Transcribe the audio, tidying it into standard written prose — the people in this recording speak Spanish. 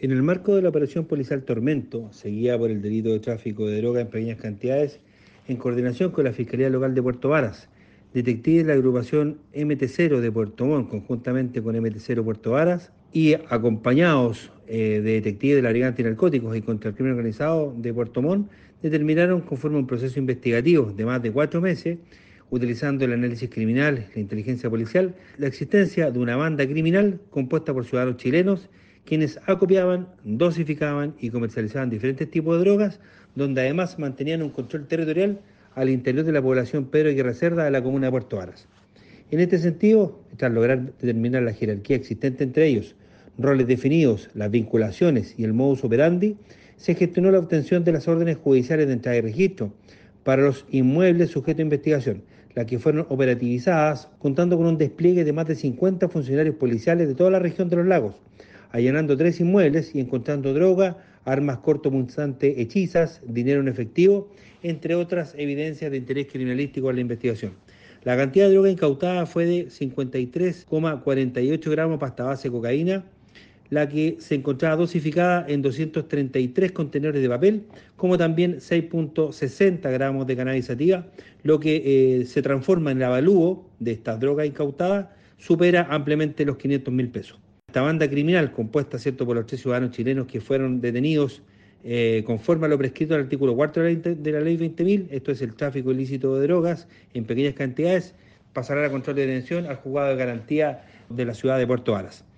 En el marco de la operación policial Tormento, seguida por el delito de tráfico de droga en pequeñas cantidades, en coordinación con la Fiscalía Local de Puerto Varas, detectives de la agrupación MT0 de Puerto Montt, conjuntamente con MT0 Puerto Varas, y acompañados de detectives de la Brigada Antinarcóticos y contra el Crimen Organizado de Puerto Montt, determinaron, conforme a un proceso investigativo de más de 4 meses, utilizando el análisis criminal, la inteligencia policial, la existencia de una banda criminal compuesta por ciudadanos chilenos quienes acopiaban, dosificaban y comercializaban diferentes tipos de drogas, donde además mantenían un control territorial al interior de la población Pedro Aguirre Cerda de la comuna de Puerto Varas. En este sentido, tras lograr determinar la jerarquía existente entre ellos, roles definidos, las vinculaciones y el modus operandi, se gestionó la obtención de las órdenes judiciales de entrada y registro para los inmuebles sujetos a investigación, las que fueron operativizadas contando con un despliegue de más de 50 funcionarios policiales de toda la región de los lagos, allanando 3 inmuebles y encontrando droga, armas cortopunzantes hechizas, dinero en efectivo, entre otras evidencias de interés criminalístico en la investigación. La cantidad de droga incautada fue de 53,48 gramos pasta base de cocaína, la que se encontraba dosificada en 233 contenedores de papel, como también 6,60 gramos de cannabis sativa, lo que se transforma en el avalúo de estas drogas incautadas, supera ampliamente los 500.000 pesos. Esta banda criminal, compuesta ¿cierto? Por los 3 ciudadanos chilenos que fueron detenidos conforme a lo prescrito en el artículo 4 de la ley 20.000, esto es el tráfico ilícito de drogas en pequeñas cantidades, pasará a control de detención al juzgado de garantía de la ciudad de Puerto Varas.